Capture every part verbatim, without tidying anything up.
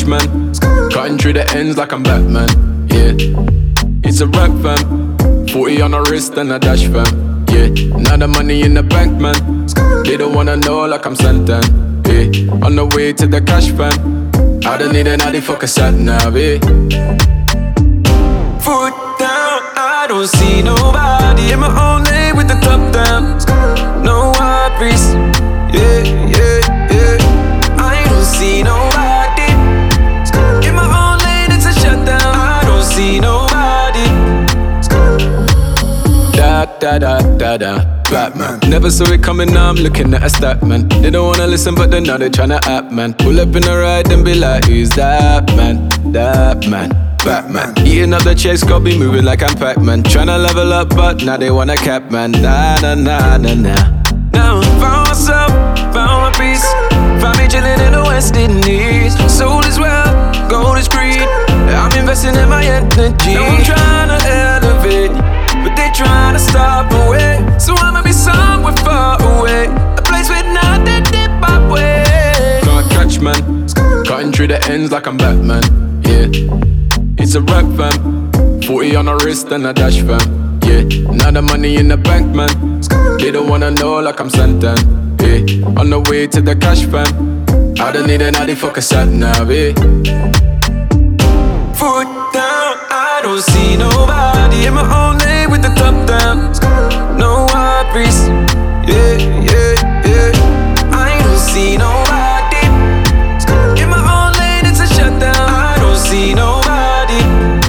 man. Cutting through the ends like I'm Batman. Yeah, it's a rap fam. Forty on the wrist and a dash fam. Yeah, now the money in the bank, man. They don't wanna know like I'm Santan. Yeah, on the way to the cash fam. I don't need an addy fuck a sat nav. Yeah. Foot down, I don't see nobody. In my own lane with the top down. No worries. Yeah, yeah, yeah. I don't see nobody. In my own lane, it's a shutdown. I don't see nobody. Da da da da da. Batman. Never saw it coming, now I'm looking at a stat man. They don't wanna listen, but then now they tryna act man. Pull up in the ride and be like, who's that man? That man. Batman. Eating up the chase, got be moving like I'm Pac-Man. Tryna level up, but now they wanna cap man. Nah, nah, nah, nah, nah. Now found myself, found my peace. Found me chillin' in the West Indies. Soul is wealth, gold is greed. I'm investing in my energy. Now I'm tryna elevate, but they tryna stop away. So I'ma be somewhere far away, a place with nothing deep my way. Can't catch man, cutting through the ends like I'm Batman. Yeah, it's a rap fam. Forty on the wrist and a dash fam. Yeah, now the money in the bank, man. They don't wanna know like I'm Santan. Yeah, on the way to the cash fam. I don't need an addy fuck a sat nav. Yeah. Foot down, I don't see nobody. In my own lane with the top down. No worries. Yeah, yeah, yeah. I don't see nobody. In my own lane, it's a shutdown. I don't see nobody.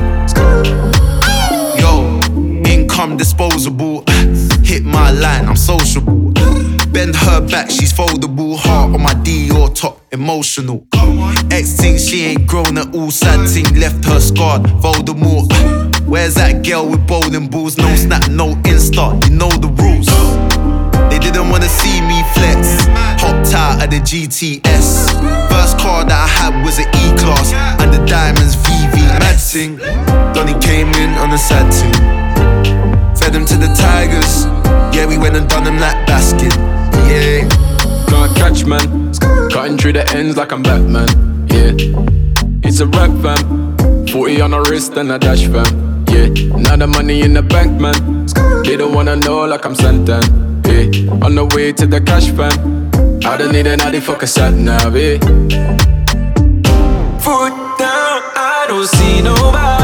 Yo, income disposable. Hit my line, I'm sociable. Bend her back, she's foldable. Heart on my Dior top, emotional. Ex thinks she ain't grown at all. Sad thing left her scarred. Voldemort. Where's that girl with bowling balls? No snap, no Insta, you know the rules. They didn't wanna see me flex. Hopped out of the G T S. First car that I had was an E-Class, and the diamonds V V. Mad thing. Donnie came in on a sad thing. Fed them to the Tigers. Yeah, we went and done them like basket. Yeah. Can't catch man, cutting through the ends like I'm Batman. Yeah, it's a rap fam. Forty on the wrist and a dash fam. Yeah, now the money in the bank, man. They don't wanna know like I'm Santan. Yeah, on the way to the cash fam. I don't need an addy fuck a sat nav. Yeah. Foot down, I don't see nobody.